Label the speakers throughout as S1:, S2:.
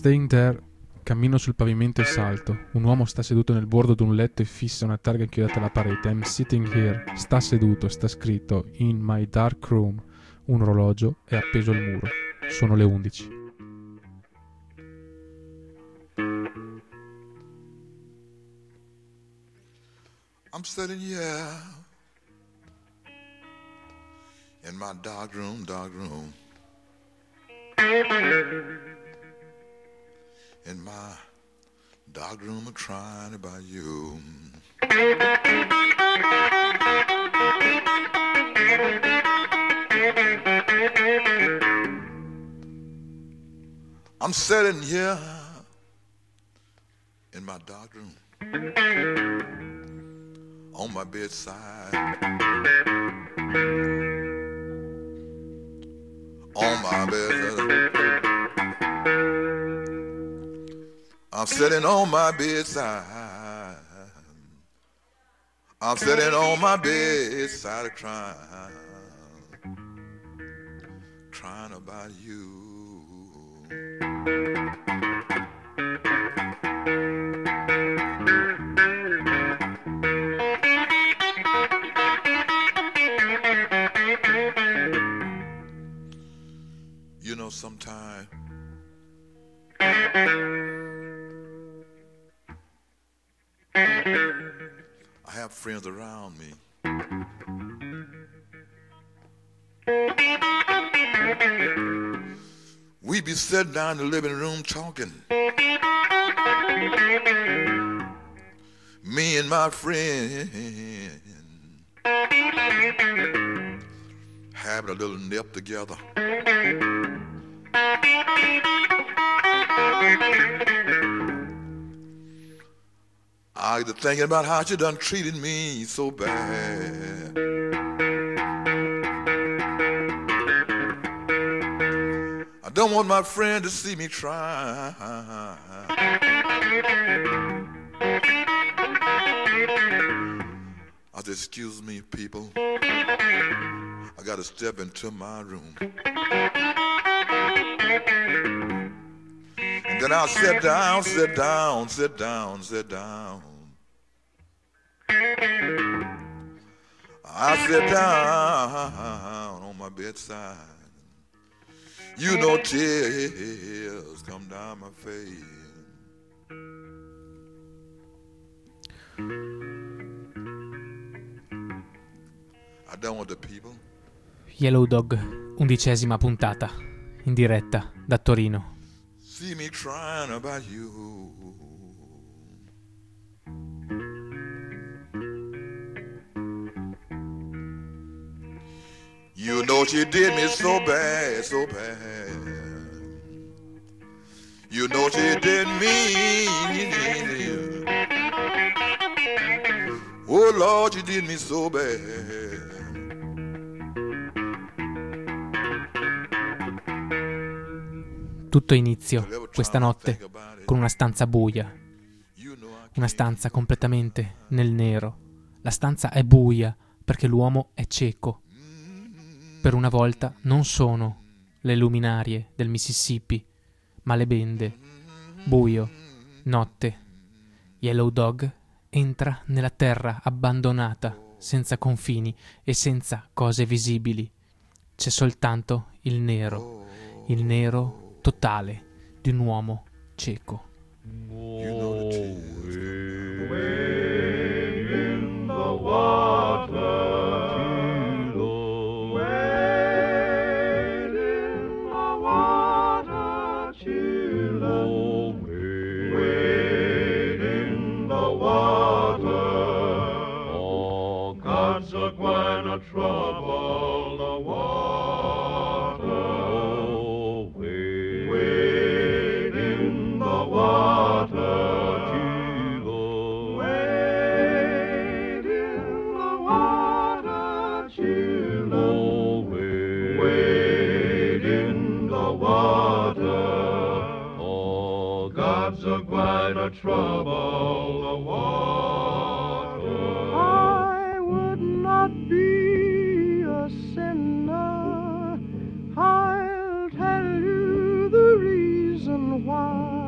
S1: Staying there, cammino sul pavimento e salto. Un uomo sta seduto nel bordo di un letto e fissa una targa inchiodata alla parete. I'm sitting here. Sta seduto, sta scritto in my dark room. Un orologio è appeso al muro. Sono le 11.
S2: I'm sitting here in my dark room, in my dark room, crying about you. I'm sitting here in my dark room on my bedside, on my bed. I'm sitting on my bedside. I'm sitting on my bedside crying about you. You know, sometimes I have friends around me. We be sitting down in the living room talking. Me and my friend having a little nip together. I was thinking about how you done treated me so bad. I don't want my friend to see me try. I said, excuse me, people. I got to step into my room. And then I'll sit down. I sit down on my bedside. You know, tears come down my face. I don't want the people.
S3: Yellow Dog, 11ª puntata, in diretta da Torino.
S2: See me crying about you. You know she did me so bad, so bad. You know she did me. Oh Lord, she did me so bad.
S3: Tutto inizio questa notte con una stanza buia, una stanza completamente nel nero. La stanza è buia perché l'uomo è cieco. Per una volta non sono le luminarie del Mississippi, ma le bende. Buio, notte. Yellow Dog entra nella terra abbandonata, senza confini e senza cose visibili. C'è soltanto il nero totale di un uomo cieco.
S4: Trouble the water, wade in the water, Chilo. Wade in the water, Chilo. Wade in the water. Oh, God's a going to trouble the water.
S5: I would not be a sinner. I'll tell you the reason why.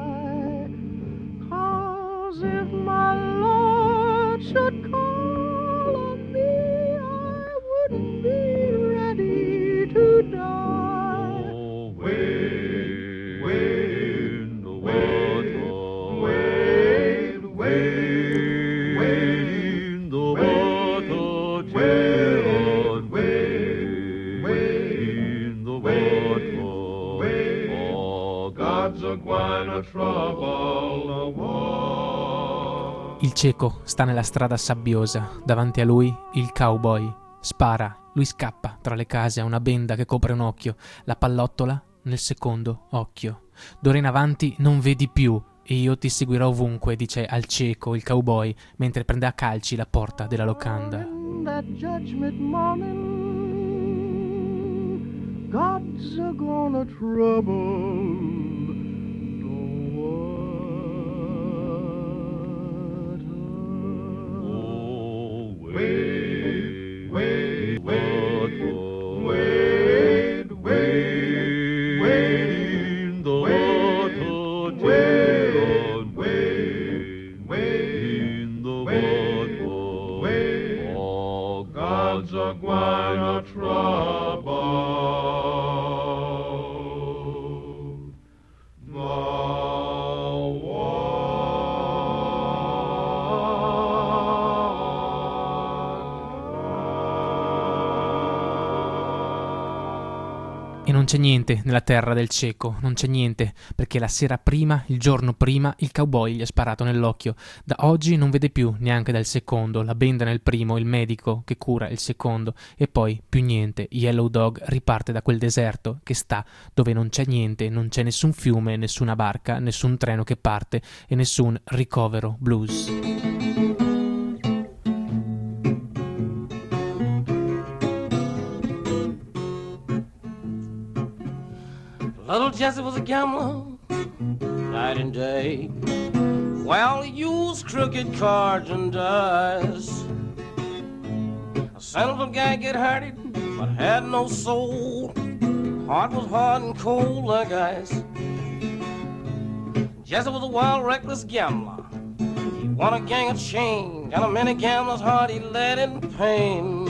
S3: Il cieco sta nella strada sabbiosa, davanti a lui il cowboy. Spara, lui scappa tra le case a una benda che copre un occhio, la pallottola nel secondo occhio. D'ora in avanti non vedi più e io ti seguirò ovunque, dice al cieco il cowboy mentre prende a calci la porta della locanda.
S5: In that judgment morning, God's a gonna trouble the water.
S4: Oh, wait, wait, wait, wait in the water, John, wait in the water. Oh, God's a gonna trouble the
S3: E non c'è niente nella terra del cieco, non c'è niente, perché la sera prima, il giorno prima, il cowboy gli ha sparato nell'occhio. Da oggi non vede più neanche dal secondo, la benda nel primo, il medico che cura il secondo, e poi più niente. Yellow Dog riparte da quel deserto che sta dove non c'è niente, non c'è nessun fiume, nessuna barca, nessun treno che parte e nessun ricovero blues.
S6: Little Jesse was a gambler, night and day. Well, he used crooked cards and dice. A sensible guy get hurted, but had no soul. Heart was hard and cold like ice. Jesse was a wild, reckless gambler. He won a gang of change, and a many gamblers' heart he led in pain.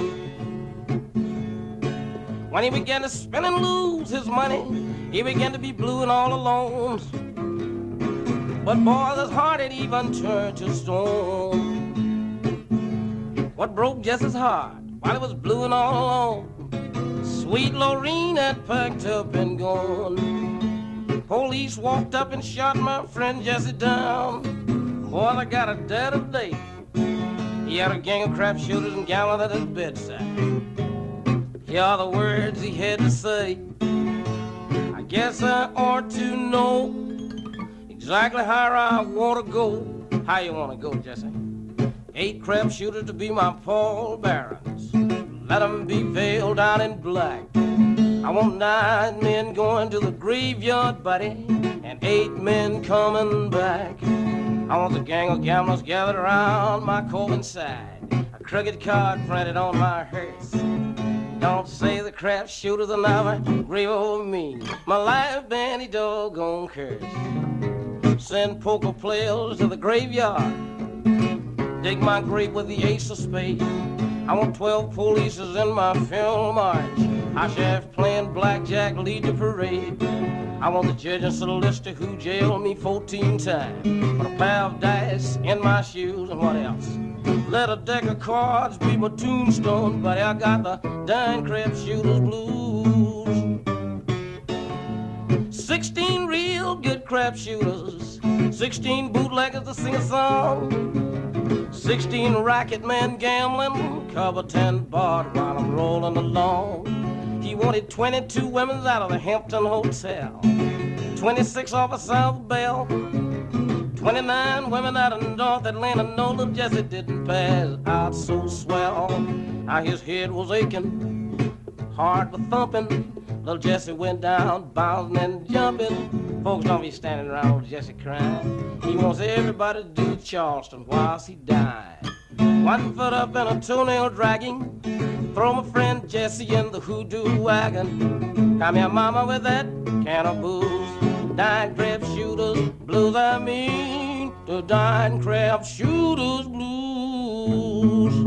S6: When he began to spend and lose his money, he began to be blue and all alone. But boy, his heart had even turned to stone. What broke Jesse's heart while he was blue and all alone? Sweet Lorene had packed up and gone. Police walked up and shot my friend Jesse down. Boy, I got a dad of day. He had a gang of crap shooters and gamblers at his bedside. Here are the words he had to say. I guess I ought to know exactly how I want to go. How you want to go, Jesse? 8 crap shooters to be my Paul Barons. Let them be veiled out in black. I want 9 men going to the graveyard, buddy, and 8 men coming back. I want the gang of gamblers gathered around my coffin side. A crooked card printed on my hearse. Don't say the crap shooters will never grieve over me. My life been a doggone curse. Send poker players to the graveyard. Dig my grave with the ace of spades. I want 12 polices in my funeral march. I chef playing blackjack lead the parade. I want the judge and solicitor who jailed me 14 times. Put a pair of dice in my shoes and what else? Let a deck of cards be my tombstone, but I got the dying crap shooters blues. 16 real good crap shooters, 16 bootleggers to sing a song, 16 racket men gambling, cover 10 barred while I'm rolling along. He wanted 22 women out of the Hampton Hotel, 26 off of South Bell, 29 women out of North Atlanta. No, little Jesse didn't pass out so swell. Now his head was aching, heart was thumping. Little Jesse went down, bouncing and jumping. Folks don't be standing around old Jesse crying. He wants everybody to do Charleston whilst he died. 1 foot up and a toenail dragging. Throw my friend Jesse in the hoodoo wagon. Come here, mama, with that can of booze. Dying crab shooters blues, I mean the dying crab shooters blues.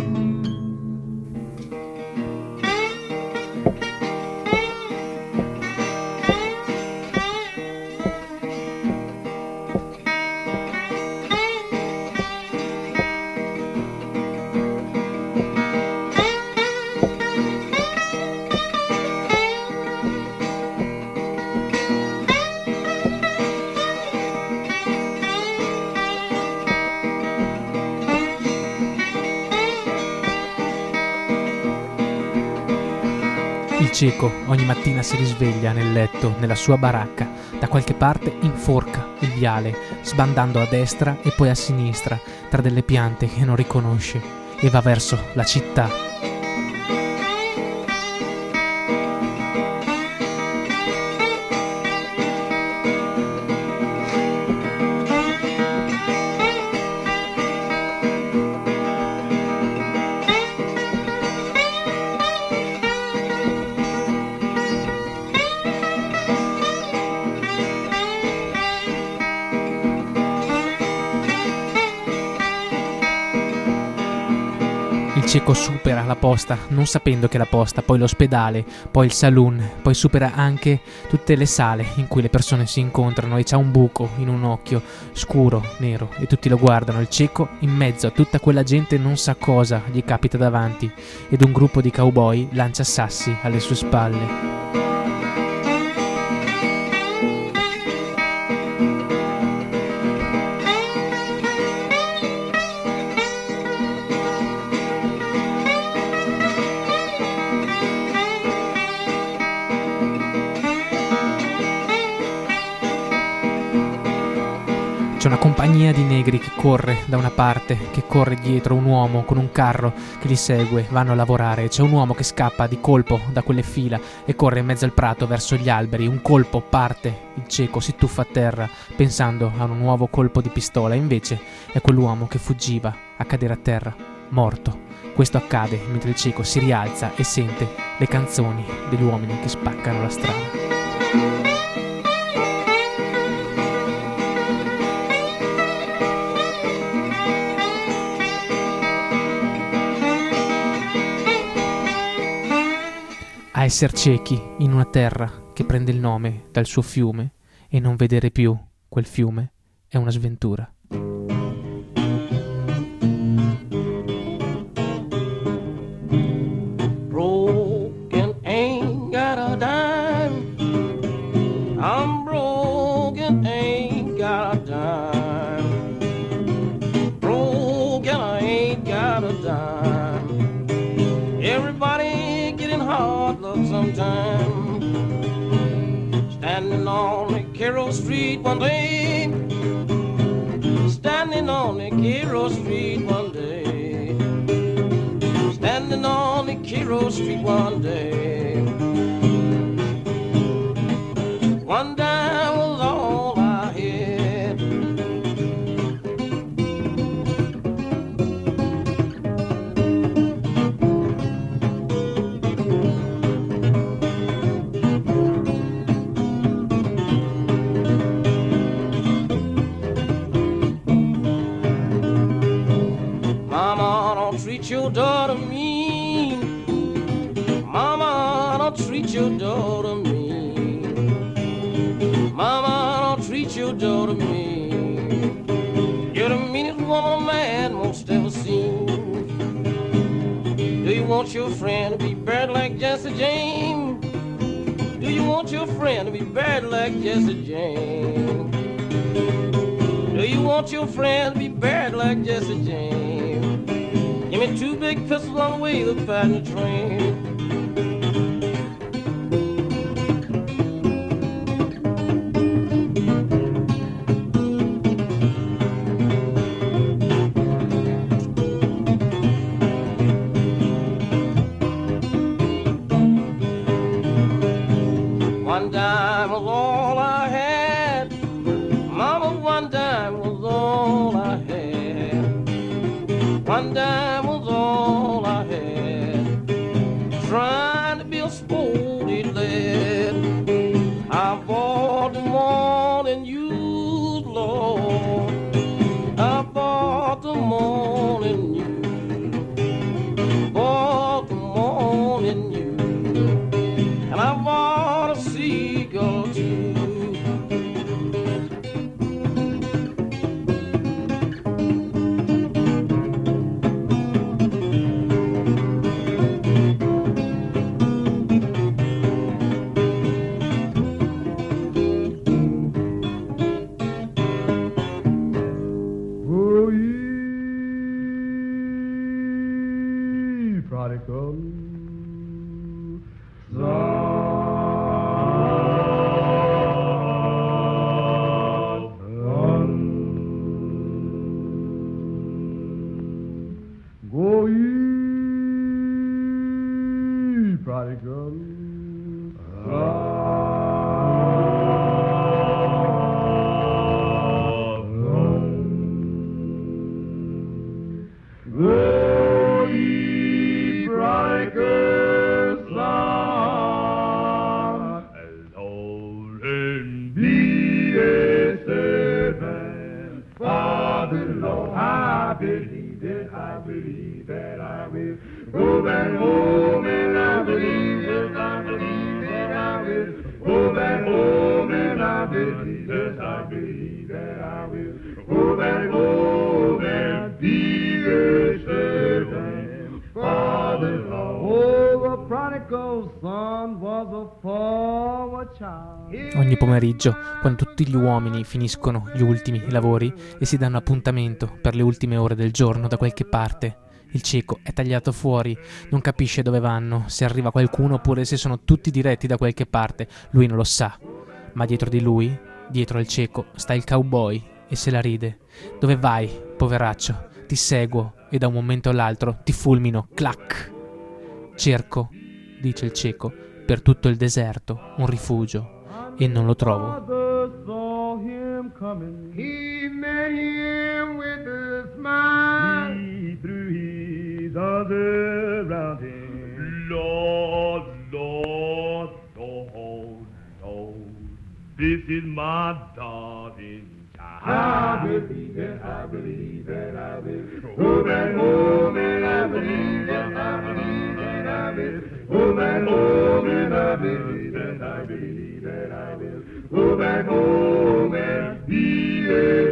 S3: Il cieco ogni mattina si risveglia nel letto, nella sua baracca. Da qualche parte inforca il viale, sbandando a destra e poi a sinistra, tra delle piante che non riconosce, e va verso la città. Il cieco supera la posta, non sapendo che la posta, poi l'ospedale, poi il saloon, poi supera anche tutte le sale in cui le persone si incontrano e c'ha un buco in un occhio, scuro, nero, e tutti lo guardano. Il cieco, in mezzo a tutta quella gente, non sa cosa gli capita davanti, ed un gruppo di cowboy lancia sassi alle sue spalle. C'è una compagnia di negri che corre da una parte, che corre dietro un uomo con un carro che li segue, vanno a lavorare. C'è un uomo che scappa di colpo da quelle fila e corre in mezzo al prato verso gli alberi. Un colpo parte, il cieco si tuffa a terra pensando a un nuovo colpo di pistola, invece è quell'uomo che fuggiva a cadere a terra, morto. Questo accade mentre il cieco si rialza e sente le canzoni degli uomini che spaccano la strada. A esser ciechi in una terra che prende il nome dal suo fiume e non vedere più quel fiume è una sventura.
S6: Broken ain't got a dime. I'm broken, ain't got a dime. Broken, I ain't got a dime. Everybody getting hard luck sometime. Standing on the Carroll Street one day. Standing on the Carroll Street one day. Standing on the Carroll Street one day. One dime was all I had. Mama, don't treat your daughter mean. Mama, don't treat your daughter mean. Mama, don't treat your daughter mean. You're the meanest woman a man most ever seen. Do you want your friend to be buried like Jesse James? Do you want your friend to be buried like Jesse James? Do you want your friend to be buried like Jesse James? Give me two big pistols on the way to find the train. One dime was all I had. Mama, one dime was all I had. One dime was all I had. Trying to be a sporty lad. I bought the morning used, Lord. I bought the morning used. Bought the morning used. And I bought a seagull too.
S5: Oh, ye prodigal, Go ye, prodigal son. Go ye, prodigal son, as old and be a servant for the Lord. I believe that I believe that I will go back home, and I believe that I believe that I will go back home, and I believe that I believe that I will go back home and be a servant for the Lord. Oh, the prodigal son was a forward child.
S3: Ogni pomeriggio, quando tutti gli uomini finiscono gli ultimi lavori e si danno appuntamento per le ultime ore del giorno da qualche parte, il cieco è tagliato fuori, non capisce dove vanno, se arriva qualcuno oppure se sono tutti diretti da qualche parte, lui non lo sa. Ma dietro di lui, dietro al cieco, sta il cowboy e se la ride. Dove vai, poveraccio? Ti seguo e da un momento all'altro ti fulmino, clac! Cerco, dice il cieco, per tutto il deserto un rifugio e non lo trovo.
S5: Father saw him coming. He met him with a smile. He threw his arms around him.
S4: Lord, Lord, Lord, Lord, this is my darling child.
S5: I believe that I believe that I will go back home, and I believe that I believe that I will go back home, and I believe that I believe that I will go back home and be a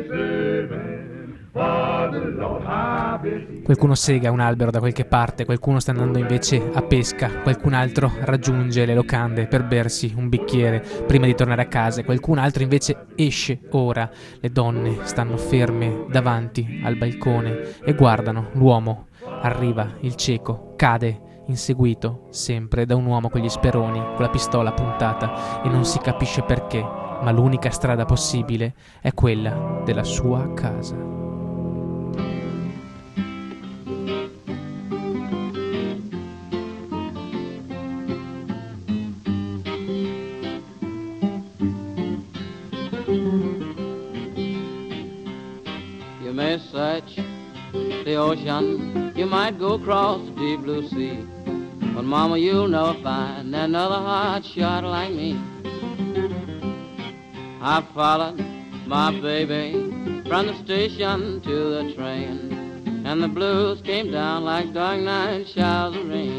S5: servant for the Lord. I believe.
S3: Qualcuno sega un albero da qualche parte, qualcuno sta andando invece a pesca, qualcun altro raggiunge le locande per bersi un bicchiere prima di tornare a casa, qualcun altro invece esce ora. Le donne stanno ferme davanti al balcone e guardano l'uomo. Arriva il cieco, cade, inseguito sempre da un uomo con gli speroni, con la pistola puntata e non si capisce perché, ma l'unica strada possibile è quella della sua casa.
S7: You may search the ocean, you might go across the deep blue sea, but mama, you'll never find another hot shot like me. I followed my baby from the station to the train, and the blues came down like dark night showers of rain.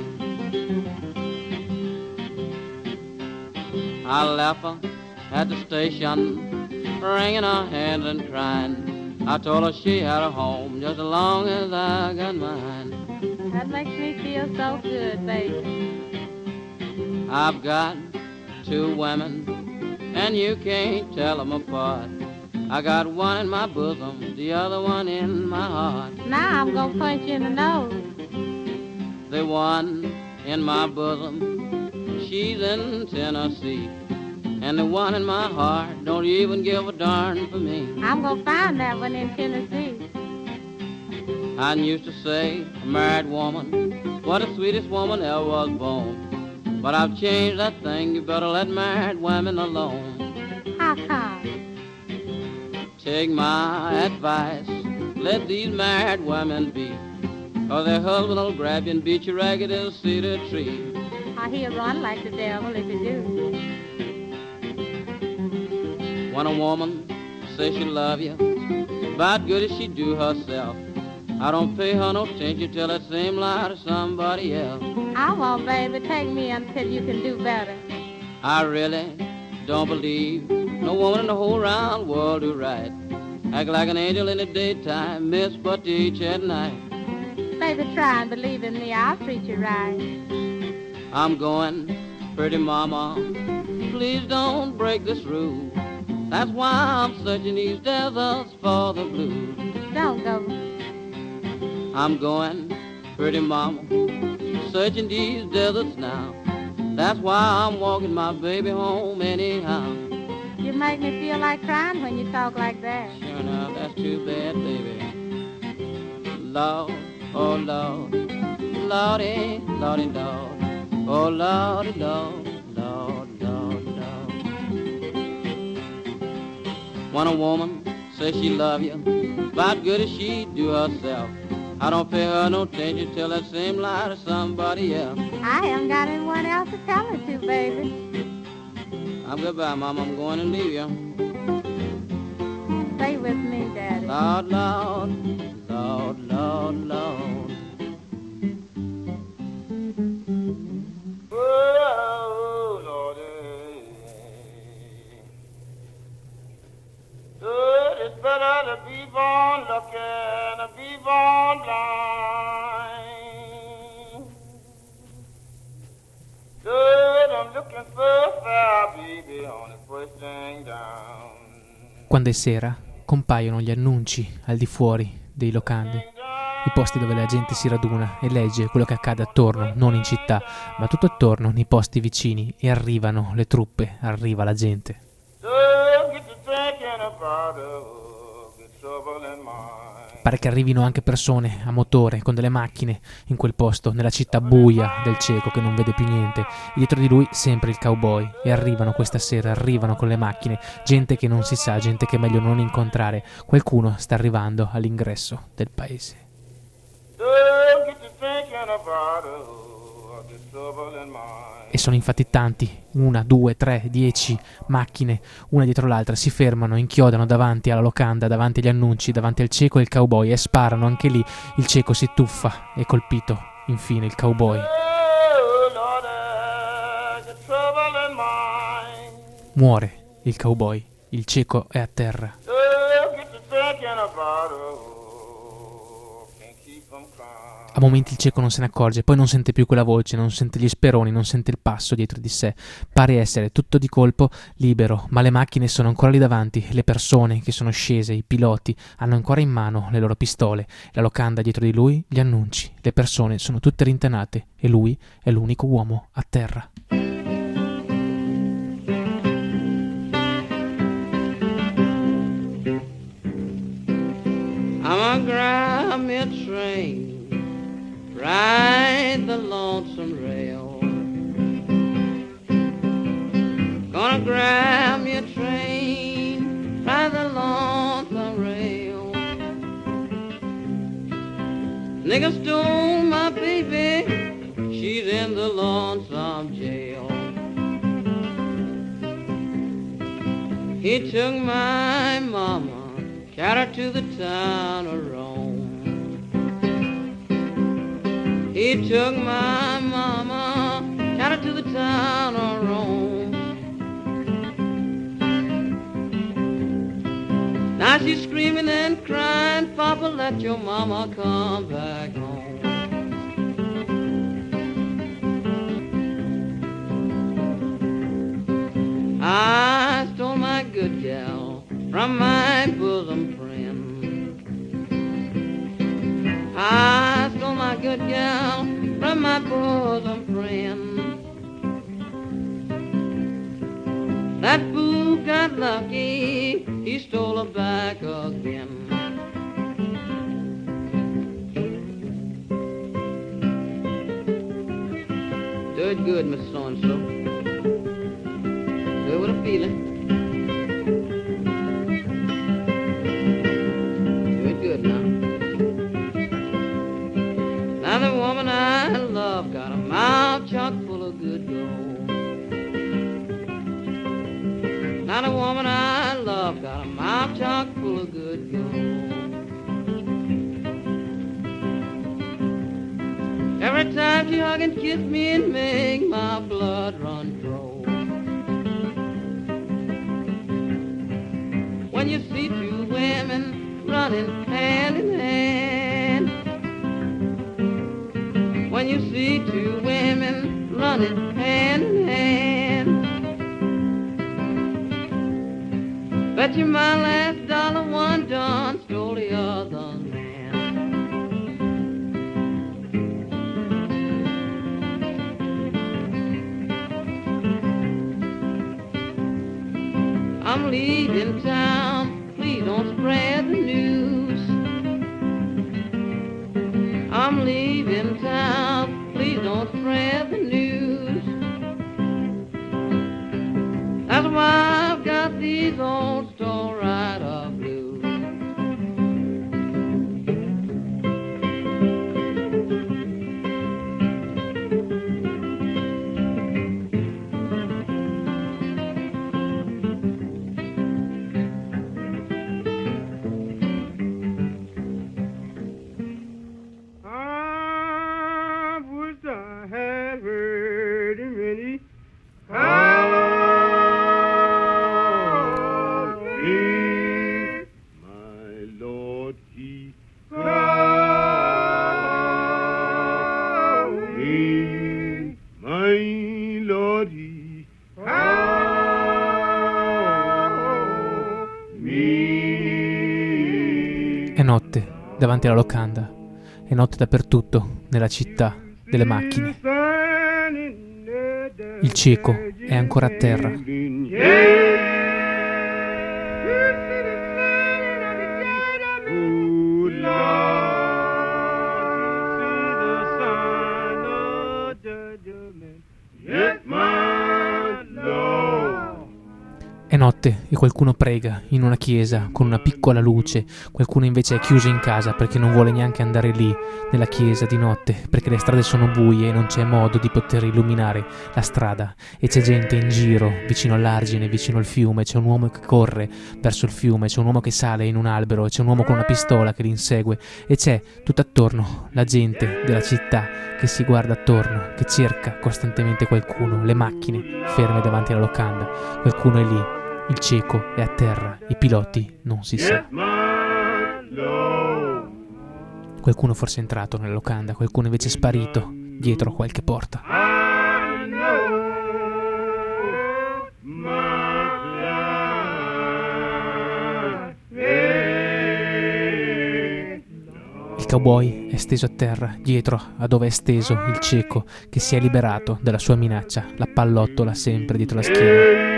S7: I left her at the station, wringing her hands and crying. I told her she had a home just as long as I got mine.
S8: That makes me feel so good, baby.
S7: I've got two women, and you can't tell them apart. I got one in my bosom, the other one in my heart.
S8: Now I'm gonna punch you in the nose.
S7: The one in my bosom, she's in Tennessee. And the one in my heart don't even give a darn for me.
S8: I'm gonna find that one in Tennessee.
S7: I used to say, a married woman, what the sweetest woman ever was born. But I've changed that thing, you better let married women alone.
S8: How come?
S7: Take my advice, let these married women be, or their husband will grab you and beat you ragged in a cedar tree.
S8: He'll run like the devil if you do.
S7: When a woman says she love you, about good as she do herself, I don't pay her no attention till that same lie to somebody else.
S8: I won't, baby, take me until you can do better.
S7: I really don't believe no woman in the whole round world do right. Act like an angel in the daytime, miss but teach at night.
S8: Baby, try and believe in me, I'll treat you right.
S7: I'm going, pretty mama, please don't break this rule. That's why I'm searching these deserts for the blues.
S8: Don't go.
S7: I'm going, pretty mama, searching these deserts now. That's why I'm walking my baby home anyhow.
S8: You make me feel like crying when you talk like that.
S7: Sure enough, that's too bad, baby. Lord, oh Lord, Lordy, Lordy, Lord, oh Lordy, Lord, Lord, Lord, Lord. When a woman says she love you, about good as she do herself, I don't pay her no attention till that same lie to somebody else.
S8: I haven't got anyone else to tell her to, baby.
S7: I'm goodbye, Mama, I'm going to leave you.
S8: Stay with me, Daddy.
S7: Lord, Lord, Lord, Lord, Lord.
S5: Oh, Lordy. Good, it's better to be born lucky than to be born blind. Good, I'm looking for a fair baby on the first thing down.
S3: Quando è sera, compaiono gli annunci al di fuori dei locandi, i posti dove la gente si raduna e legge quello che accade attorno, non in città, ma tutto attorno, nei posti vicini, e arrivano le truppe, arriva la gente.
S5: So get to thinking about the trouble in mind.
S3: Pare che arrivino anche persone a motore, con delle macchine, in quel posto, nella città buia del cieco che non vede più niente. E dietro di lui sempre il cowboy. E arrivano questa sera, arrivano con le macchine, gente che non si sa, gente che è meglio non incontrare. Qualcuno sta arrivando all'ingresso del paese.
S5: So get to thinking about the trouble in mind.
S3: E sono infatti tanti, 1, 2, 3, 10 macchine, una dietro l'altra, si fermano, inchiodano davanti alla locanda, davanti agli annunci, davanti al cieco e il cowboy, e sparano anche lì. Il cieco si tuffa, è colpito, infine il cowboy.
S5: Oh, Lordy, the trouble in mind.
S3: Muore il cowboy, il cieco è a terra.
S5: So get to thinking about can't keep from crying.
S3: A momenti il cieco non se ne accorge, poi non sente più quella voce, non sente gli speroni, non sente il passo dietro di sé. Pare essere tutto di colpo libero, ma le macchine sono ancora lì davanti, le persone che sono scese, i piloti, hanno ancora in mano le loro pistole, la locanda dietro di lui, gli annunci, le persone sono tutte rintanate e lui è l'unico uomo a terra.
S7: I'm gonna grab me a train, ride the lonesome rail. Gonna grab me a train, ride the lonesome rail. Nigga stole my baby, she's in the lonesome jail. He took my mama, carried her to the town of Rome. He took my mama, carried her to the town of Rome. Now she's screaming and crying, Papa, let your mama come back home. I stole my good gal from my bosom friend. I stole my good gal from my bosom friend. That fool got lucky, he stole her back again. Do it good, Miss So-and-so. Do it with a feeling. Now the woman I love got a mouth chock full of good gold. Now the woman I love got a mouth chock full of good gold. Every time she hug and kiss me and make my blood run cold. When you see two women running hand in hand, when you see two women running hand in hand, bet you my last dollar one done stole the other man. I'm leaving town, please don't spread the news. I'm leaving town, please don't spread the news. That's why I've got these old store rider blues.
S3: È notte davanti alla locanda, è notte dappertutto nella città delle macchine. Il cieco è ancora a terra. È notte e qualcuno prega in una chiesa con una piccola luce, qualcuno invece è chiuso in casa perché non vuole neanche andare lì nella chiesa di notte, perché le strade sono buie e non c'è modo di poter illuminare la strada, e c'è gente in giro vicino all'argine, vicino al fiume, c'è un uomo che corre verso il fiume, c'è un uomo che sale in un albero, c'è un uomo con una pistola che li insegue, e c'è tutto attorno la gente della città che si guarda attorno, che cerca costantemente qualcuno, le macchine ferme davanti alla locanda, qualcuno è lì. Il cieco è a terra, i piloti non si sa. Qualcuno forse è entrato nella locanda, qualcuno invece è sparito dietro qualche porta. Il cowboy è steso a terra, dietro a dove è steso il cieco, che si è liberato dalla sua minaccia, la pallottola sempre dietro la schiena.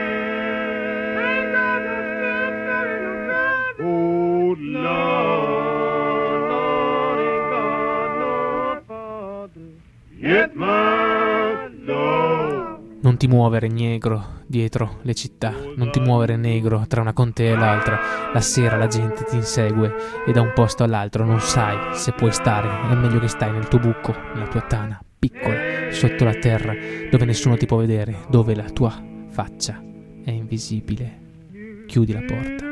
S3: Non ti muovere, negro, dietro le città, non ti muovere, negro, tra una contea e l'altra. La sera la gente ti insegue e da un posto all'altro non sai se puoi stare. È meglio che stai nel tuo buco, nella tua tana piccola, sotto la terra, dove nessuno ti può vedere, dove la tua faccia è invisibile. Chiudi la porta.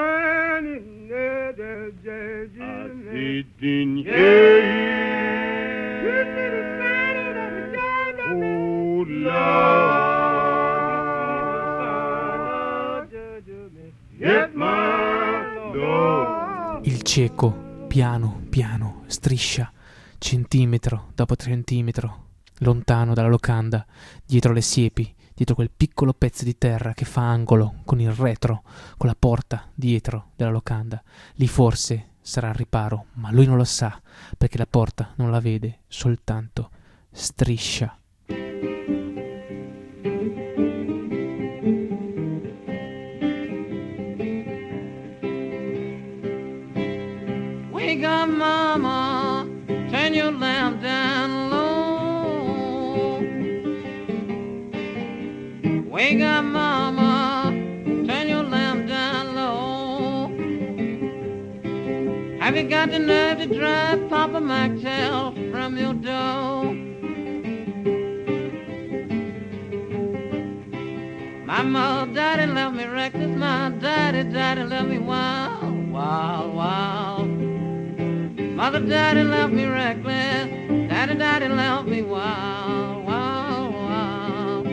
S3: Il cieco, piano piano, striscia, centimetro dopo centimetro, lontano dalla locanda, dietro le siepi, dietro quel piccolo pezzo di terra che fa angolo con il retro, con la porta dietro della locanda. Lì forse sarà al riparo, ma lui non lo sa, perché la porta non la vede, soltanto striscia.
S7: Wake up, mama, turn your lamp down low. Wake up, mama, turn your lamp down low. Have you got the nerve to drive Papa Maxwell from your door? My mother, daddy left me reckless. My daddy left me wild, wild, wild. Mother, daddy left me reckless. Daddy left me wild, wild, wild.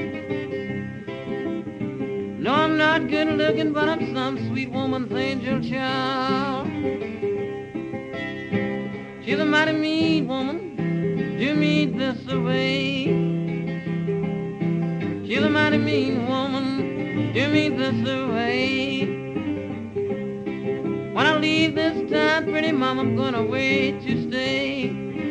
S7: No, I'm not good looking, but I'm some sweet woman's angel child. She's a mighty mean woman, do me this away. She's a mighty mean woman, do me this away. When I leave this town, pretty mama, I'm gonna wait to stay.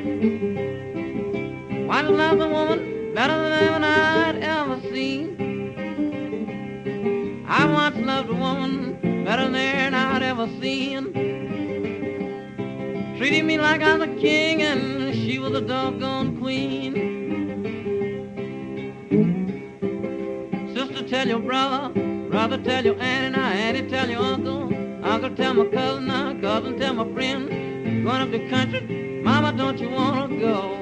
S7: Why to love a woman better than anyone I'd ever seen? I once loved loved a woman better than I'd ever seen. Treated me like I was a king and she was a doggone queen. Sister, tell your brother, brother, tell your auntie, now auntie, tell your uncle, uncle, tell my cousin, now cousin, tell my friend. Going up the country, mama, don't you wanna go?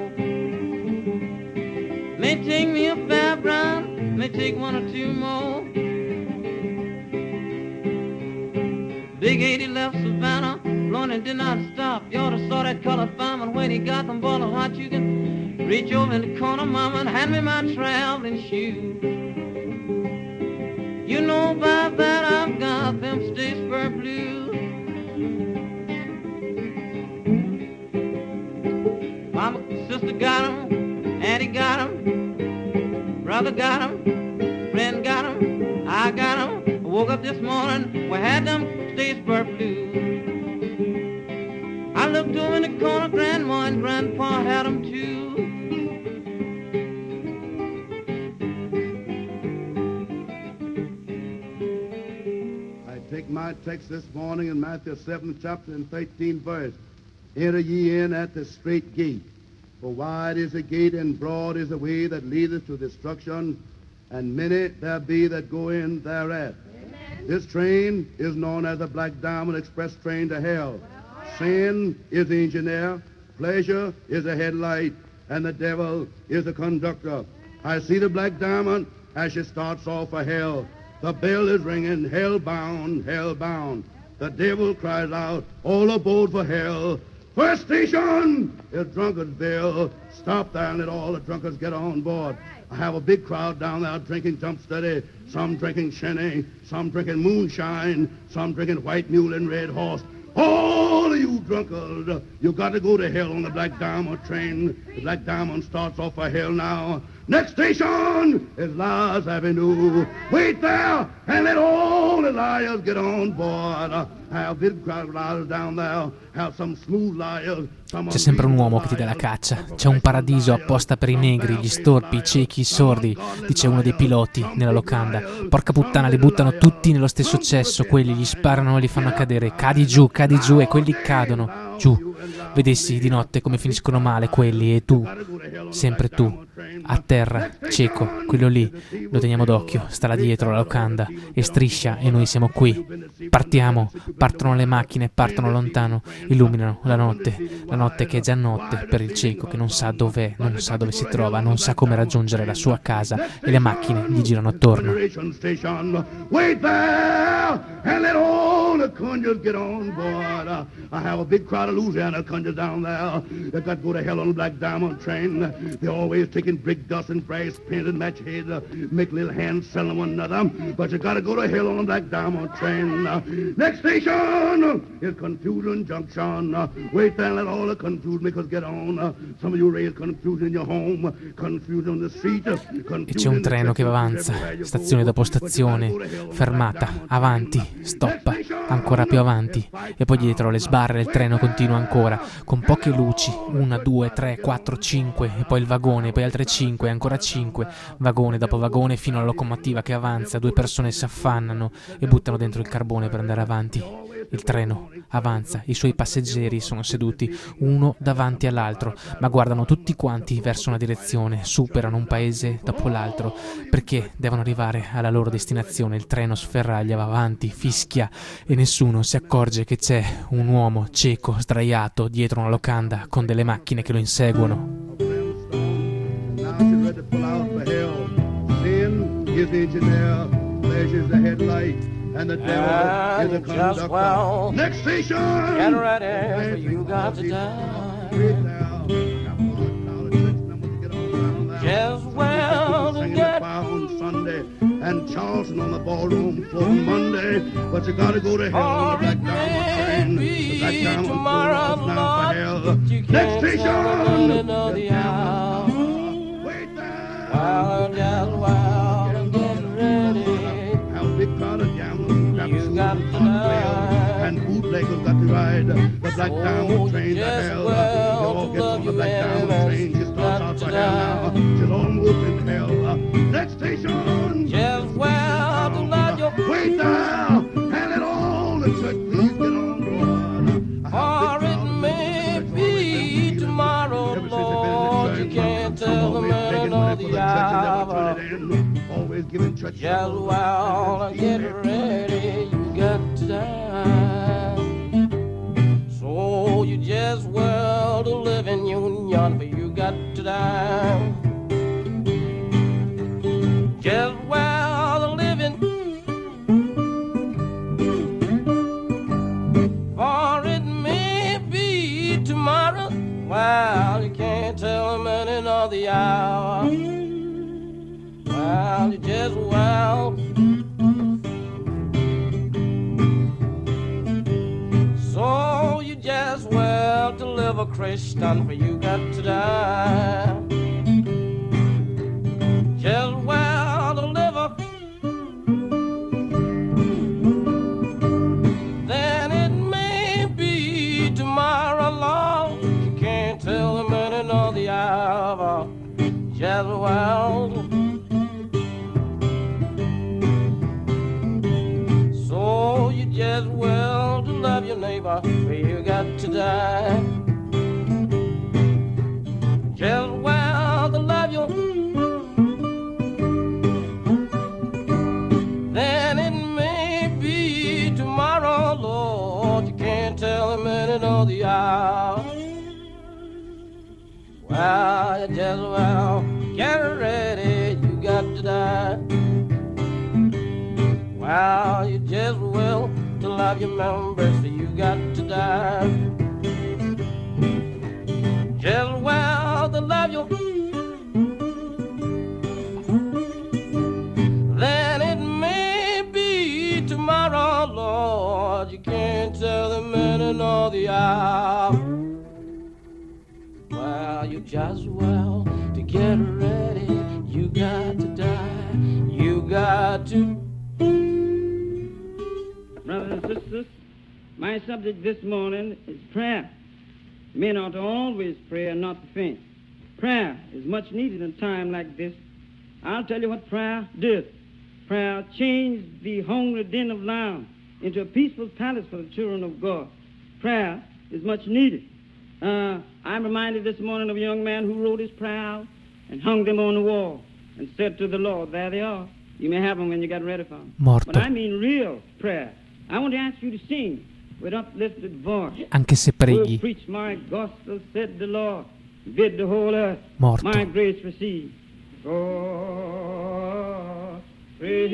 S7: May take me a fab round, may take one or two more. Big 80 left Savannah, blowing and did not stop. You ought to saw that colored fireman when he got them boiling hot. You can reach over in the corner, mama, and hand me my traveling shoes. You know by that I've got them Statesboro blues. Mama, sister got 'em, auntie got 'em, brother got 'em, friend got 'em, I got 'em. I woke up this morning, we had them Statesboro blues. I looked over in the corner, grandma and grandpa had 'em too.
S9: Take my text this morning in Matthew 7th chapter and 13th verse. Enter ye in at the straight gate, for wide is the gate and broad is the way that leadeth to destruction, and many there be that go in thereat. Amen. This train is known as the Black Diamond Express train to hell. Sin is the engineer, pleasure is the headlight, and the devil is the conductor. I see the Black Diamond as she starts off for hell. The bell is ringing, hell bound, hell bound. The devil cries out, all aboard for hell. First station is Drunkardsville. Stop there and let all the drunkards get on board. I have a big crowd down there drinking jump steady, some drinking shinny, some drinking moonshine, some drinking white mule and red horse. All of you drunkards, you got to go to hell on the Black Diamond train. The Black Diamond starts off for hell now. Next station is Liars Avenue. Wait there and let all the liars get on board. I have a big crowd of liars down there. Have some smooth liars.
S3: C'è sempre un uomo che ti dà la caccia. C'è un paradiso apposta per i negri, gli storpi, i ciechi, i sordi, dice uno dei piloti nella locanda. Porca puttana, li buttano tutti nello stesso cesso. Quelli gli sparano e li fanno cadere. Cadi giù, e quelli cadono giù. Vedessi di notte come finiscono male quelli, e tu, sempre tu, a terra, cieco, quello lì, lo teniamo d'occhio, sta là dietro la locanda e striscia e noi siamo qui. Partiamo, partono le macchine, partono lontano, illuminano la notte che è già notte per il cieco che non sa dov'è, non sa dove si trova, non sa come raggiungere la sua casa e le macchine gli girano attorno.
S9: Wait there and let all the conjures get on board. I have a big crowd of Louisiana conjures down there that got to go to hell on the Black Diamond train. They're always taking brick dust and brass pins and match heads, make little hands selling one another. But you got to go to hell on the Black Diamond train. Next station is Confusion Junction. Wait there and let all the confused makers get on. Some of you raise confusion in your home, confusion on the street.
S3: E c'è un treno che avanza, stazione dopo stazione, fermata, avanti, stoppa, ancora più avanti, e poi dietro le sbarre il treno continua ancora, con poche luci, 1, 2, 3, 4, 5, e poi il vagone, poi altre 5, ancora 5, vagone dopo vagone fino alla locomotiva che avanza, 2 persone si affannano e buttano dentro il carbone per andare avanti. Il treno avanza, i suoi passeggeri sono seduti uno davanti all'altro, ma guardano tutti quanti verso una direzione, superano un paese dopo l'altro, perché devono arrivare alla loro destinazione. Il treno sferraglia, va avanti, fischia e nessuno si accorge che c'è un uomo cieco sdraiato dietro una locanda con delle macchine che lo inseguono.
S6: And the devil is a conductor. Well,
S7: next station,
S6: get ready, for you got to die. Just well to get
S9: on Sunday and Charleston on the ballroom floor Monday, but you gotta go to hell on the Black Diamond train. The Black Diamond
S6: tomorrow,
S9: now for hell. Next station, wait there.
S6: Well, just well to get ready.
S9: Have a big crowd of gamblers,
S6: You got to die.
S9: and bootleggers got to ride the Black Diamond train to
S6: just
S9: hell.
S6: well
S9: They all
S6: to
S9: get
S6: love
S9: on the
S6: you,
S9: Black Diamond
S6: man.
S9: train. She starts out
S6: Got
S9: for
S6: to
S9: hell now.
S6: die.
S9: She's almost in hell. Next station.
S6: Just well to love you.
S9: Wait there.
S6: you can't tell the minute or the hour. Just well, get ready, you got to die. So you just well to live in union, but you got to die. Just well to live in, for it may be tomorrow. Well, you can't tell the minute or the hour. Well, you just well. So you just well to live a Christian, for you got to die. Just well to live a, then it may be tomorrow, Lord. You can't tell the minute nor the hour. Just well. So you just well to love your neighbor, for you got to die. Just well to love your, then it may be tomorrow, Lord. You can't tell the minute or the hour. Well, you just well get ready, you got to die. Well, you just will to love your members, for you got to die. Just well to love your, then it may be tomorrow, Lord. You can't tell the minute nor the hour. Well, you just well to get ready, you got to die. You got to.
S10: Brothers and sisters, my subject this morning is prayer. Men ought to always pray and not to faint. Prayer is much needed in a time like this. I'll tell you what prayer did. Prayer changed the hungry den of lions into a peaceful palace for the children of God. Prayer is much needed. I'm reminded this morning of a young man who wrote his prayer out and hung them on the wall and said to the Lord, there they are. You may have them when you get ready for them.
S3: Morto.
S10: But I mean real prayer. I want to ask you to sing with uplifted voice.
S3: Anche se preghi.
S10: Oh, preach my gospel, said the Lord. Bid the whole earth
S3: Morto.
S10: my grace receive. God, praise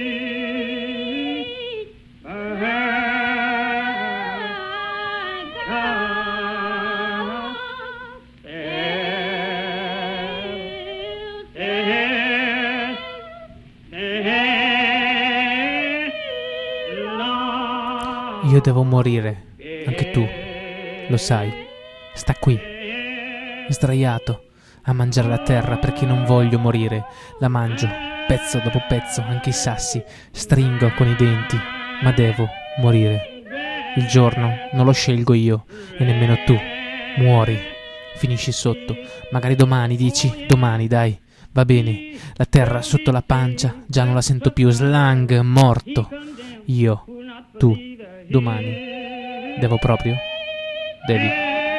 S3: Io devo morire, anche tu, lo sai. Sta qui, sdraiato, a mangiare la terra perché non voglio morire. La mangio, pezzo dopo pezzo, anche i sassi, stringo con i denti, ma devo morire. Il giorno non lo scelgo io, e nemmeno tu. Muori, finisci sotto. Magari domani, dici, domani, dai. Va bene, la terra sotto la pancia, già non la sento più. Slang, morto. Io, tu, domani. Devo proprio? Devi.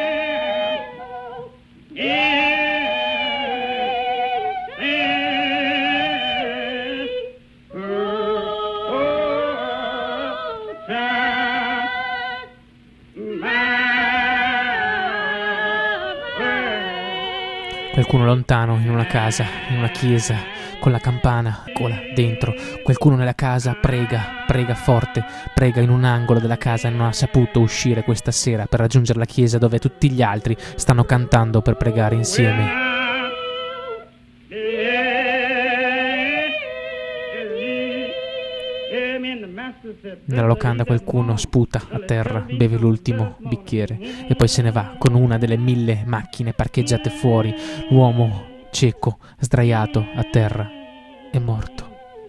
S3: Qualcuno lontano, in una casa, in una chiesa, con la campana, cola, dentro. Qualcuno nella casa prega, prega forte, prega in un angolo della casa e non ha saputo uscire questa sera per raggiungere la chiesa dove tutti gli altri stanno cantando per pregare insieme. Nella locanda qualcuno sputa a terra, beve l'ultimo bicchiere e poi se ne va con una delle 1000 macchine parcheggiate fuori. L'uomo cieco, sdraiato a terra, è morto.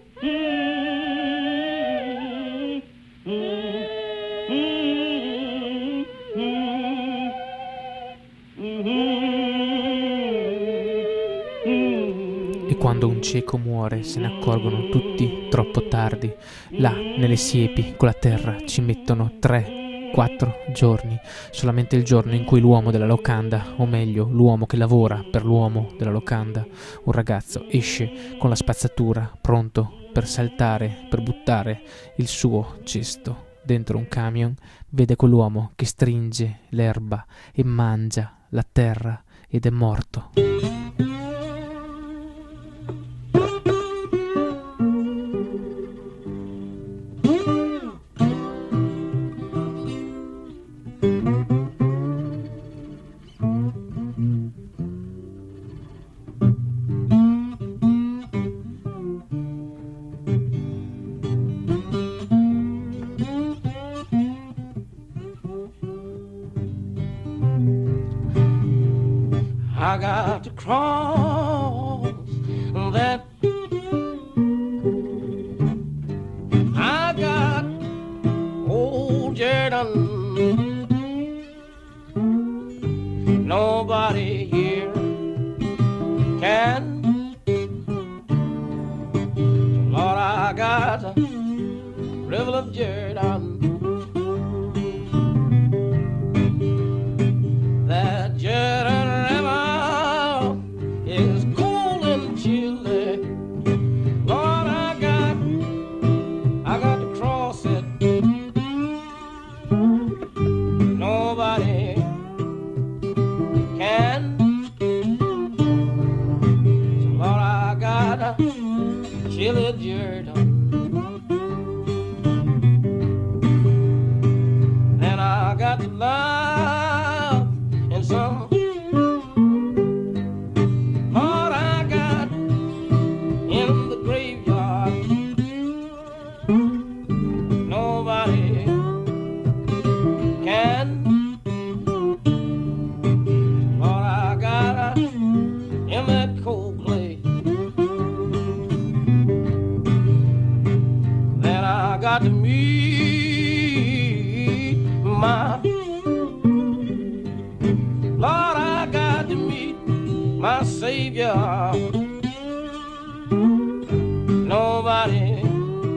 S3: E quando un cieco muore se ne accorgono tutti troppo tardi. Là, nelle siepi, con la terra, ci mettono 3 4 giorni, solamente il giorno in cui l'uomo della locanda, o meglio l'uomo che lavora per l'uomo della locanda, un ragazzo, esce con la spazzatura pronto per saltare, per buttare il suo cesto dentro un camion, vede quell'uomo che stringe l'erba e mangia la terra ed è morto.
S6: I got to cross that. I got old Jordan. Nobody here can. Lord, I got a river of Jordan. That Jordan River is cold and chilly. Lord, I got to cross it. Nobody can. So Lord, I got a chilly Jordan. Then I got to love and some. Lord, I got in the graveyard. Nobody can. Lord, I got in that cold place. Then I got to meet my. Lord, I got to meet my Savior. Nobody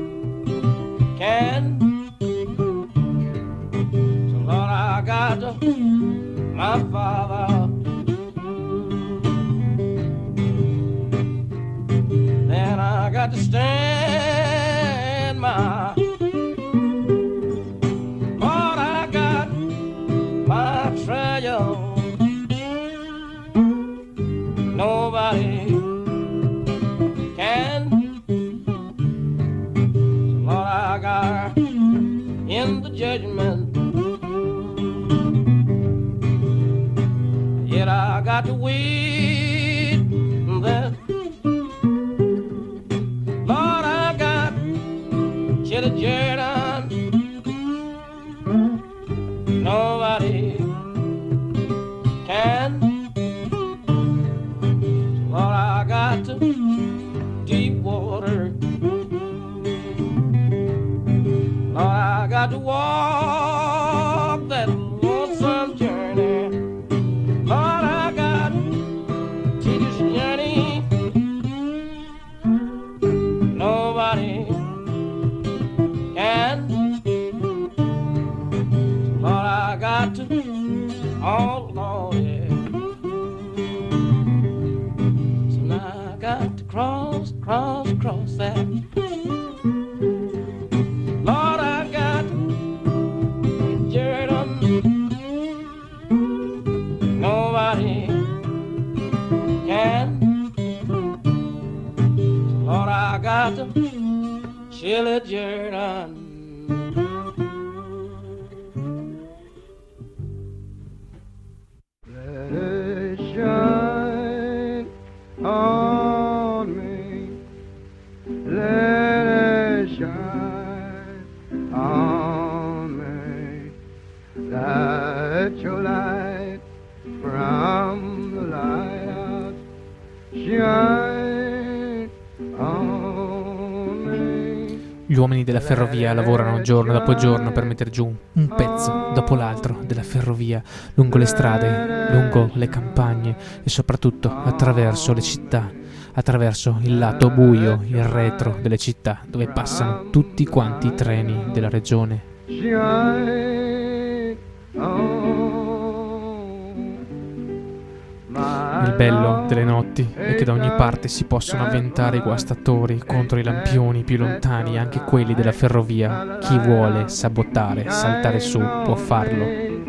S6: can. So Lord, I got to my Father. Then I got to stand my. Lord, I got my treasure. Nobody can. So Lord, I got in the judgment. Yet I got to wait that. Lord, I got chilly Jordan. Nobody can. Lord, I got to deep water. Lord, I got to walk that lonesome journey. Lord, I got tedious journey. Nobody can. Lord, I got to, oh Lord, yeah. Got to cross that. Lord, I got Jordan. Nobody can. Lord, I got to chilly Jordan.
S5: Let it shine on me. Let it shine on me. Let your light from the lighthouse shine on me.
S3: Gli uomini della ferrovia lavorano giorno dopo giorno per mettere giù un pezzo dopo l'altro della ferrovia, lungo le strade, lungo le campagne e soprattutto attraverso le città, attraverso il lato buio, il retro delle città, dove passano tutti quanti i treni della regione.
S5: Shine
S3: Il bello delle notti è che da ogni parte si possono avventare i guastatori contro i lampioni più lontani, anche quelli della ferrovia. Chi vuole sabotare, saltare su, può farlo.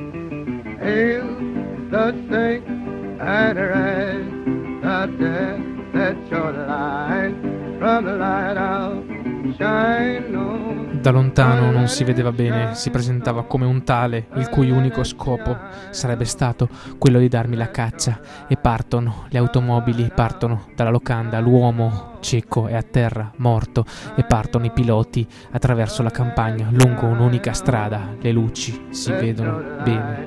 S3: Da lontano non si vedeva bene, si presentava come un tale il cui unico scopo sarebbe stato quello di darmi la caccia. E partono, le automobili partono dalla locanda, l'uomo cieco è a terra, morto, e partono i piloti attraverso la campagna, lungo un'unica strada. Le luci si vedono bene.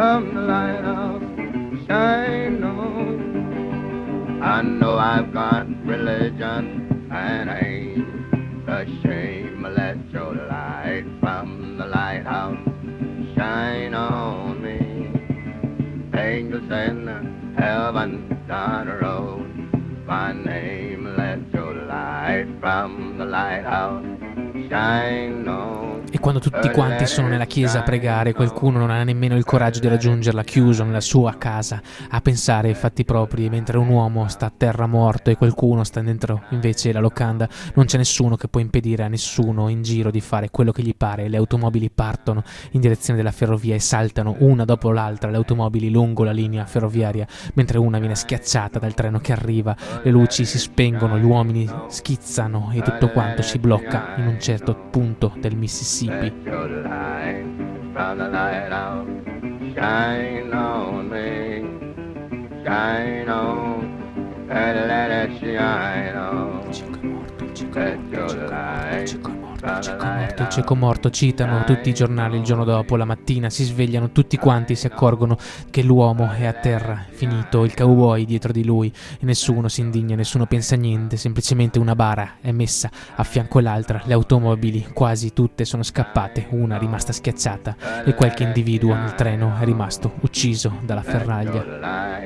S5: I know I've got religion and I ain't ashamed. Let your light from the lighthouse shine on me. Angels in heaven down the road, my name. Let your light from the lighthouse shine on me.
S3: E quando tutti quanti sono nella chiesa a pregare, qualcuno non ha nemmeno il coraggio di raggiungerla, chiuso nella sua casa a pensare ai fatti propri, mentre un uomo sta a terra morto e qualcuno sta dentro invece la locanda. Non c'è nessuno che può impedire a nessuno in giro di fare quello che gli pare. Le automobili partono in direzione della ferrovia e saltano una dopo l'altra le automobili lungo la linea ferroviaria, mentre una viene schiacciata dal treno che arriva. Le luci si spengono, gli uomini schizzano e tutto quanto si blocca in un certo punto del Mississippi.
S5: Let your light from the lighthouse shine on me, shine on, and let it shine on. Let your light
S3: Il cieco morto, citano tutti i giornali il giorno dopo. La mattina si svegliano tutti quanti, si accorgono che l'uomo è a terra, finito, il cowboy dietro di lui, e nessuno si indigna, nessuno pensa a niente, semplicemente una bara è messa a fianco all'altra. Le automobili quasi tutte sono scappate, una è rimasta schiacciata e qualche individuo nel treno è rimasto ucciso dalla ferraglia.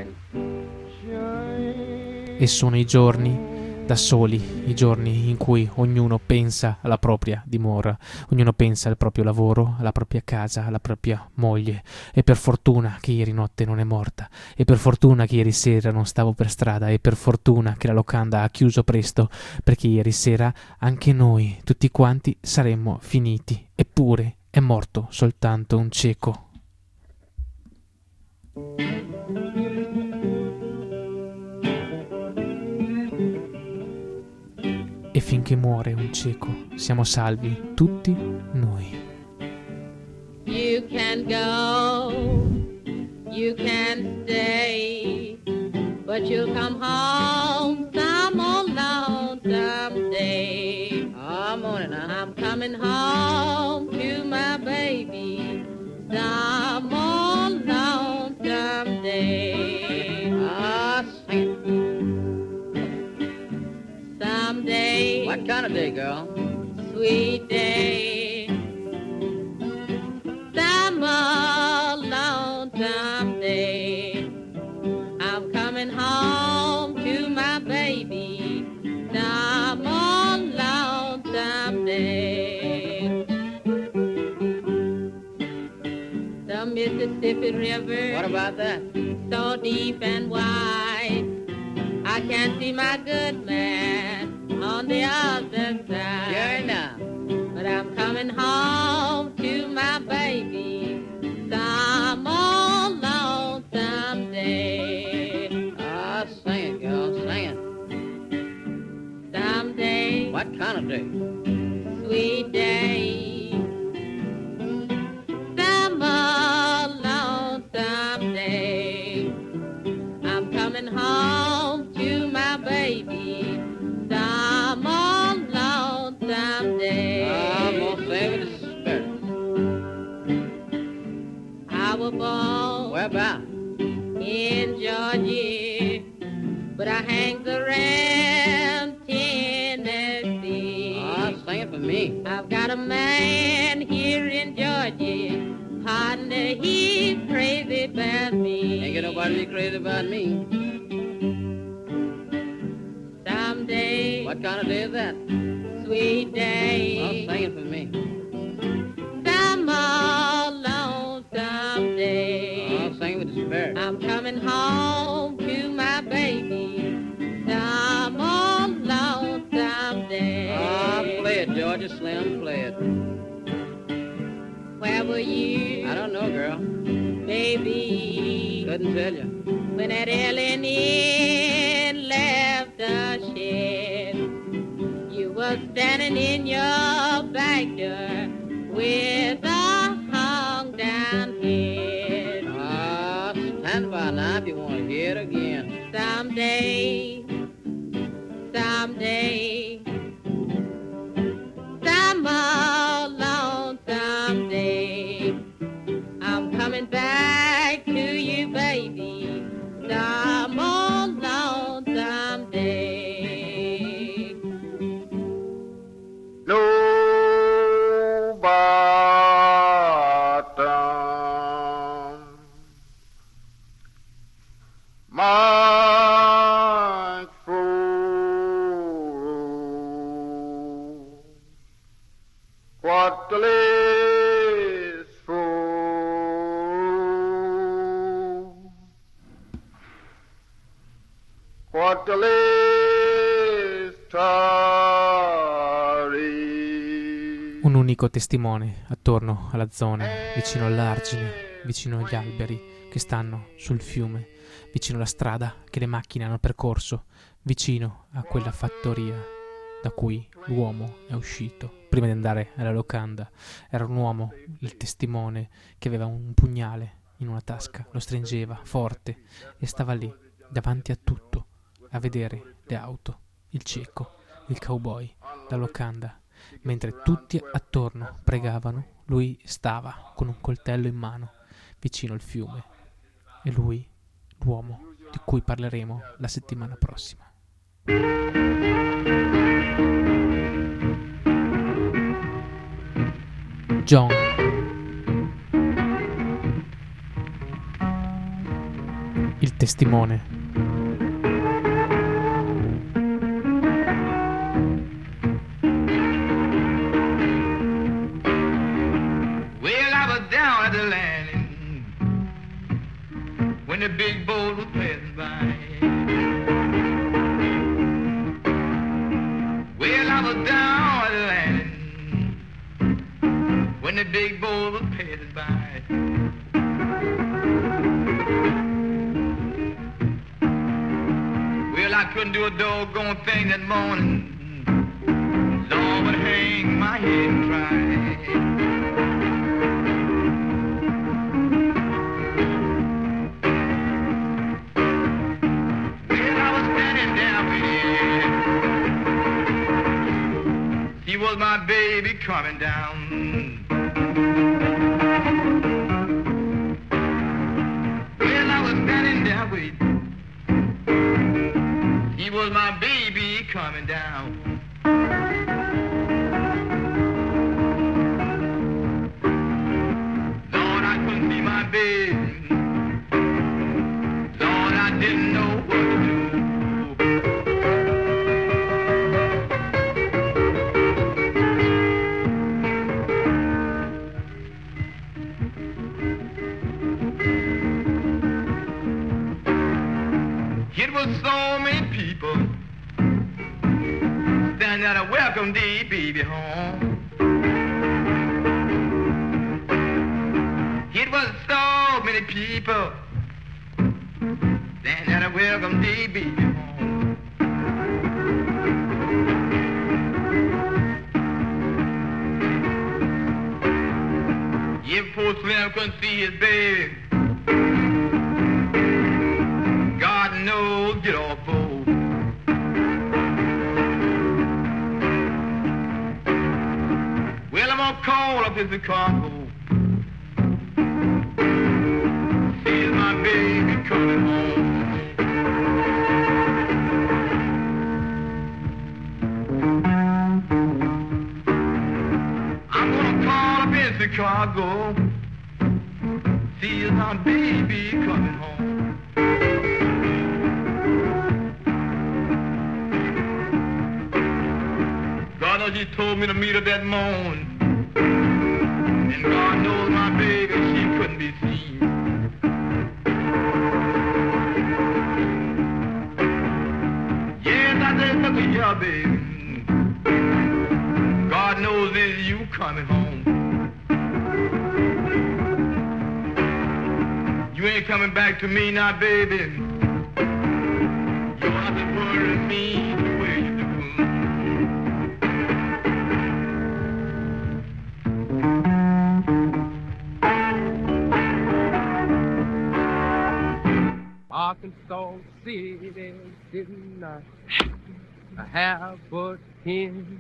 S3: E sono i giorni da soli, i giorni in cui ognuno pensa alla propria dimora, ognuno pensa al proprio lavoro, alla propria casa, alla propria moglie. E per fortuna che ieri notte non è morta, e per fortuna che ieri sera non stavo per strada, e per fortuna che la locanda ha chiuso presto, perché ieri sera anche noi, tutti quanti, saremmo finiti. Eppure è morto soltanto un cieco. E finché muore un cieco, siamo salvi tutti noi.
S11: You can go, you can stay, but you'll come home some old lonesome day. I'm coming home to my baby some old lonesome day.
S7: Ah, sing it.
S11: Someday.
S7: What kind of day, girl?
S11: Sweet day. Some old lonesome day. I'm coming home to my baby some old lonesome day. The Mississippi River.
S7: What about that?
S11: So deep and wide, I can't see my good man on the other side.
S7: Sure enough.
S11: But I'm coming home to my baby some old lonesome day.
S7: Ah, sing it, girl, sing it.
S11: Someday.
S7: What kind of day?
S11: Sweet day. Some old lonesome day. I'm coming home to my baby some old lonesome day.
S7: I'm gonna save it to spirit.
S11: I was born
S7: Where about?
S11: in Georgia, but I hangs around Tennessee.
S7: Ah, sing it for me.
S11: I've got a man here in Georgia, partner, he's crazy about me.
S7: Ain't got nobody to be crazy about me.
S11: Someday,
S7: What kind of day is that?
S11: sweet day,
S7: Oh, sing it for me.
S11: some old lonesome day.
S7: Oh, sing it with the
S11: I'm coming home to my baby some old lonesome day.
S7: Ah, play it, Georgia Slim, play it.
S11: Where were you?
S7: I don't know, girl.
S11: Baby.
S7: Couldn't tell you.
S11: When that alien left the shed, you were standing in your back door with a hung down head.
S7: Ah, stand by now if you want to hear it again.
S11: Someday, someday, some old lonesome day, I'm coming back to you, baby, some old lonesome day.
S5: No bottom, my fool, what the lace fool, what the lace tarry.
S3: Un unico testimone attorno alla zona, vicino all'argine, vicino agli alberi che stanno sul fiume, vicino alla strada che le macchine hanno percorso, vicino a quella fattoria da cui l'uomo è uscito prima di andare alla locanda. Era un uomo, il testimone, che aveva un pugnale in una tasca, lo stringeva forte e stava lì, davanti a tutto, a vedere le auto, il cieco, il cowboy, la locanda. Mentre tutti attorno pregavano, lui stava con un coltello in mano, vicino al fiume. E lui, l'uomo di cui parleremo la settimana prossima. John. Il testimone.
S5: When the big boat was passing by, well, I was down at the landing when the big boat was passing by. Well, I couldn't do a doggone thing that morning. Lord would hang my head and cry. He was my baby coming down. Well, I was standing there waiting. He was my baby coming down. Lord, I couldn't see my baby. Lord, I didn't know what to do. It was so many people standing there to welcome the baby home. It was so many people standing there to welcome the baby home. If poor Slim couldn't see his baby, God knows, get off board. Well, I'm gonna call up in Chicago. See my baby coming home. I'm gonna call up in Chicago. See my baby coming home. God knows he told me to meet her that morning. And God knows my baby, she couldn't be seen. I said, look at here, baby. God knows it's you coming home. You ain't coming back to me now, baby. You have to worry me the way you do.
S12: Arkansas City did not have but 10.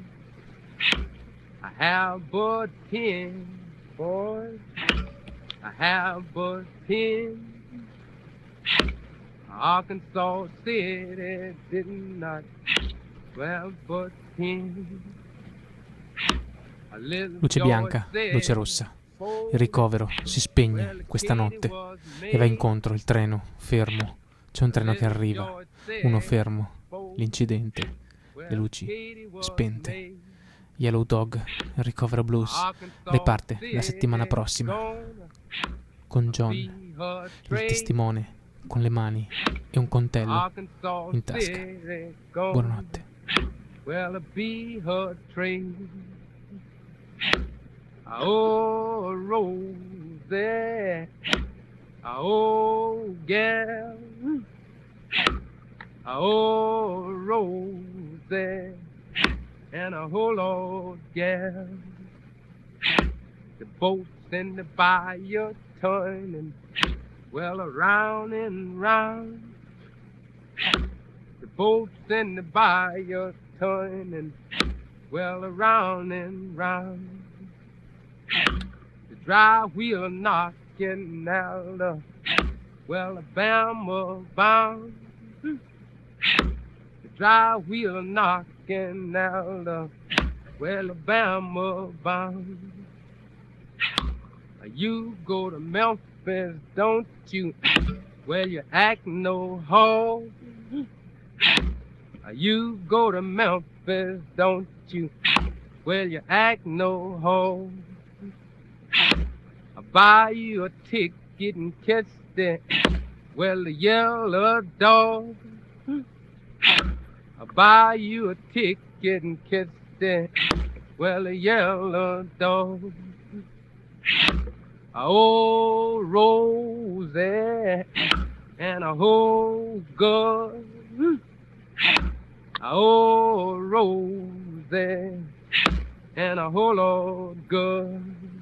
S12: I have but 10 boys. I have but 10. Arkansas City did not have but 10.
S3: Luce bianca, luce rossa. Il ricovero si spegne questa notte e va incontro il treno fermo. C'è un treno che arriva, uno fermo, l'incidente, le luci spente. Yellow Dog, il ricovero blues, riparte la settimana prossima con John, il testimone, con le mani e un coltello in tasca. Buonanotte.
S12: Oh, Rosie, oh, gal, oh, Rosie, and a whole old gal. The boats in the bayou turning, well, around and round. The boats in the bayou turning, well, around and round. The dry wheel knocking out, well, Alabama bound. The dry wheel knocking out, well, Alabama bound. You go to Memphis, don't you? Well, you act no hoe. You go to Memphis, don't you? Well, you act no hoe. I'll buy you a ticket and catch the, well, the yellow dog. I'll buy you a ticket and catch the, well, the yellow dog. Oh, Rosie and a whole girl. Oh, Rosie and a whole old girl.